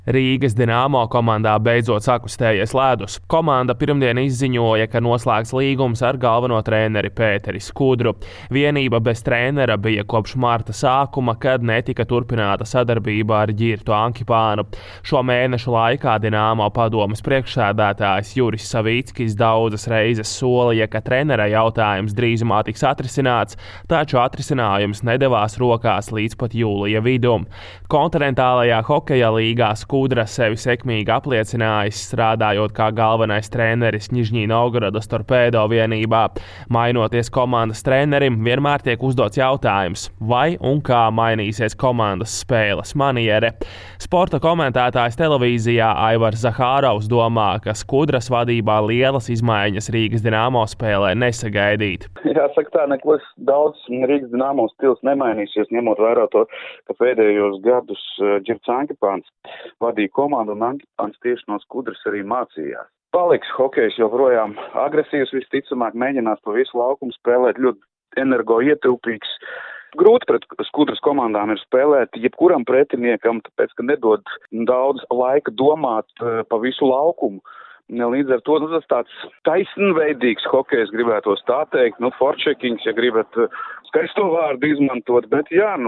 Rīgas Dinamo komandā beidzot sakustējies ledus. Komanda pirmdien izziņoja, ka noslēgts līgums ar galveno treneri Pēteri Skudru. Vienība bez trenera bija kopš marta sākuma, kad netika turpināta sadarbība ar Ģirtu Ankipānu. Šo mēnešu laikā Dinamo padomes priekšsēdētājs Juris Savīckis daudzas reizes solīja, ka trenera jautājums drīzumā tiks atrisināts, taču atrisinājums nedevās rokās līdz pat jūlija vidum. Kontinentālajā hokeja līgā Skudra sevi sekmīgi apliecinājis, strādājot kā galvenais treneris Nižņī Novgorodas Torpēdo vienībā. Mainoties komandas trenerim, vienmēr tiek uzdots jautājums, vai un kā mainīsies komandas spēles maniere. Sporta komentētājs televīzijā Aivars Zahārovs domā, ka Skudras vadībā lielas izmaiņas Rīgas Dinamo spēlē nesagaidīt. Jāsaka tā, neko daudz Rīgas Dinamo stils nemainīsies, ņemot vērā to, ka pēdējos gadus Ģirts Ankipāns vadīja komandu un Ankipāns tieši no Skudras arī mācījās. Paliks hokejs joprojām agresīvs, visticamāk mēģinās pa visu laukumu spēlēt ļoti energoietilpīgs. Grūti pret Skudras komandām ir spēlēt jebkuram pretiniekam, tāpēc, ka nedod daudz laika domāt pa visu laukumu. Līdz ar to tas tāds taisnveidīgs hokejs gribētos tā teikt, forčekings, ja gribat skaisto vārdu izmantot, bet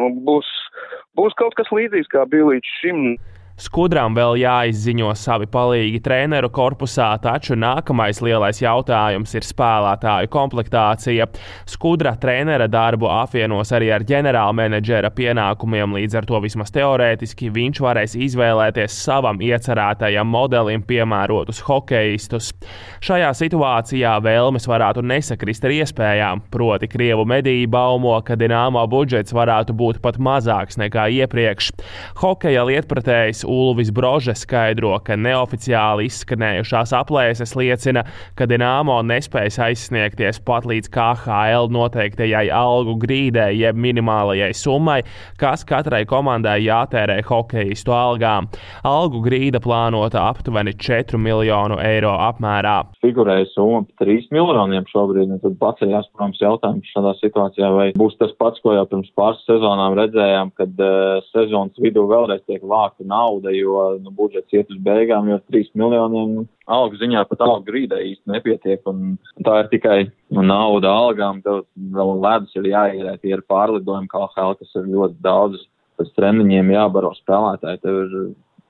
būs kaut kas līdzīgs, kā bija līdz šim. Skudram vēl jāizziņo savi palīgi treneru korpusā, taču nākamais lielais jautājums ir spēlētāju komplektācija. Skudra trenera darbu apvienos arī ar ģenerālmenedžera pienākumiem, līdz ar to vismaz teorētiski viņš varēs izvēlēties savam iecerētajam modelim piemērotus hokejistus. Šajā situācijā vēlmes varētu nesakrist ar iespējām, proti krievu mediji baumo, ka Dinamo budžets varētu būt pat mazāks nekā iepriekš. Hokeja lietpratējs Ulvis Brože skaidro, ka neoficiāli izskanējušās aplēses liecina, ka Dinamo nespējas aizsniegties pat līdz KHL noteiktajai algu grīdai jeb minimālajai summai, kas katrai komandai jātērē hokejistu algām. Algu grīda plānota aptuveni 4 miljonu eiro apmērā. Figurēja summa 3 miljoniem šobrīd, un tad paceļās, protams, jautājums šādā situācijā, vai būs tas pats, ko jau pirms pāris sezonām redzējām, kad sezonas vidū vēlreiz tiek vākta nauda, jo budžets iet uz beigām, jo 3 miljoniem algu ziņā pat algu grīdai īsti nepietiek, un tā ir tikai nauda algām, tev vēl ledus ir jāierē, tie ir pārlidojumi KHL, kas ir ļoti daudz, pēc treniņiem jābaro spēlētāji, tev ir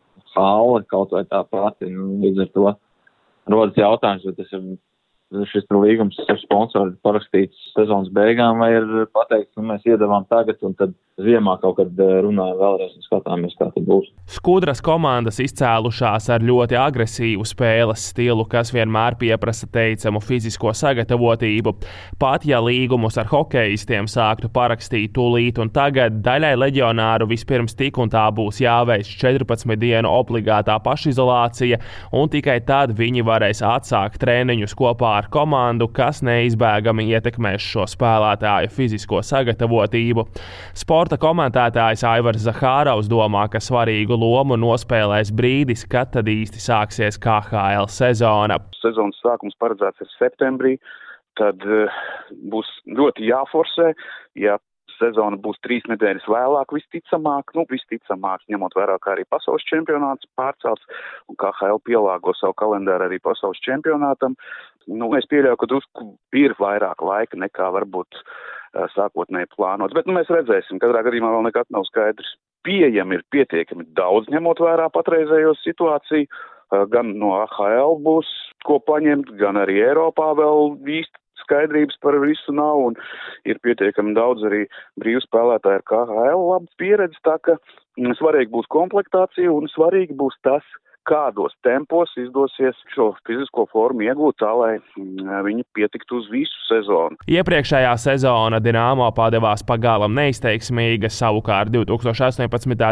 hāle kaut vai tā pati, līdz ar to rodas jautājums, vai tas ir šis līgums ar sponsoru parakstīts sezonas beigām, vai ir pateikts, mēs iedavām tagad, un tad ziemā kaut kad runājam vēlreiz un skatāmies, kā tad būs. Skudras komandas izcēlušās ar ļoti agresīvu spēles stilu, kas vienmēr pieprasa teicamu fizisko sagatavotību. Pat ja līgumus ar hokejistiem sāktu parakstīt tūlīt un tagad, daļai leģionāru vispirms tik un tā būs jāveic 14 dienu obligātā pašizolācija, un tikai tad viņi varēs atsākt treniņus kopā ar komandu, kas neizbēgami ietekmēs šo spēlētāju fizisko sagatavotību. Sporta komentētājs Aivars Zahārovs domā, ka svarīgu lomu nospēlēs brīdis, kad tad īsti sāksies KHL sezona. Sezonas sākums paredzēts ir septembrī, tad būs ļoti jāforsē, ja sezona būs 3 nedēļas vēlāk, visticamāk, ņemot vērā, kā arī pasaules čempionāts pārcelts un KHL pielāgo savu kalendāru arī pasaules čempionātam. Es pieļauju, ka drusku ir vairāk laika nekā varbūt sākotnēji plānots, bet mēs redzēsim, katrā gadījumā vēl nekas nav skaidrs. Pieejami ir pietiekami daudz, ņemot vērā patreizējo situāciju, gan no AHL būs ko paņemt, gan arī Eiropā vēl īsti skaidrības par visu nav, un ir pietiekami daudz arī brīvu spēlētāju ar KHL labu pieredzi, tā ka svarīgi būs komplektācija un svarīgi būs tas, kādos tempos izdosies šo fizisko formu iegūt tā, lai viņi pietiktu uz visu sezonu. Iepriekšējā sezona Dinamo padevās pagalam neizteiksmīga, savukārt 2018.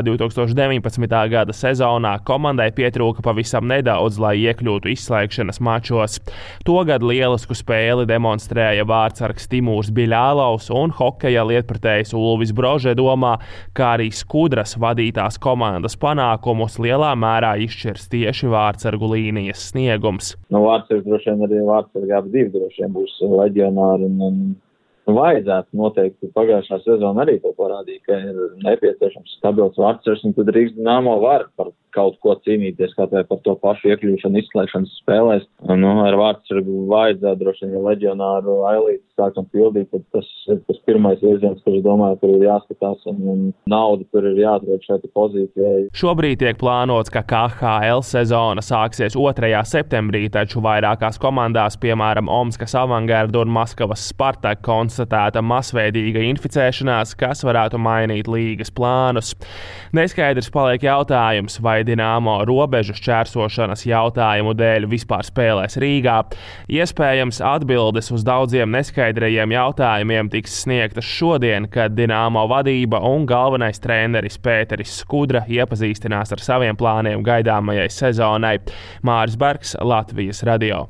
2019. gada sezonā komandai pietrūka pavisam nedaudz, lai iekļūtu izslēgšanas mačos. Togad lielisku spēli demonstrēja vārdsargs Timūrs Biļālovs un hokeja lietpratējs Ulvis Brože domā, kā arī Skudras vadītās komandas panākumus lielā mērā izšķirs tieši vārdsargu līnijas sniegums. Vārdsargi droši vien arī vārdsargi abi divi droši vien būs leģionāri un Vajadzētu noteikti. Pagājušā sezona arī to parādīja, ka ir nepieciešams stabils vārdsargs, un tad Rīgas Dinamo var par kaut ko cīnīties, kā vai par to pašu iekļūšanu izslēgšanas spēlēs. Ar vārdsargu vajadzētu droši vien, ja leģionāru ailītes sākam pildīt, tad tas ir tas pirmais virziens, kur es domāju, tur ir jāskatās, un nauda tur ir jāatrod šai pozīcijai. Šobrīd tiek plānots, ka KHL sezona sāksies 2. septembrī, taču vairākās komandās, piemēram, Omskas Avangarda un Maskavas Spartak, konstatēta masveidīga inficēšanās, kas varētu mainīt līgas plānus. Neskaidrs paliek jautājums, vai Dinamo robežu šķērsošanas jautājumu dēļ vispār spēlēs Rīgā. Iespējams, atbildes uz daudziem neskaidrajiem jautājumiem tiks sniegtas šodien, kad Dinamo vadība un galvenais treneris Pēteris Skudra iepazīstinās ar saviem plāniem gaidāmajai sezonai. Māris Bergs, Latvijas radio.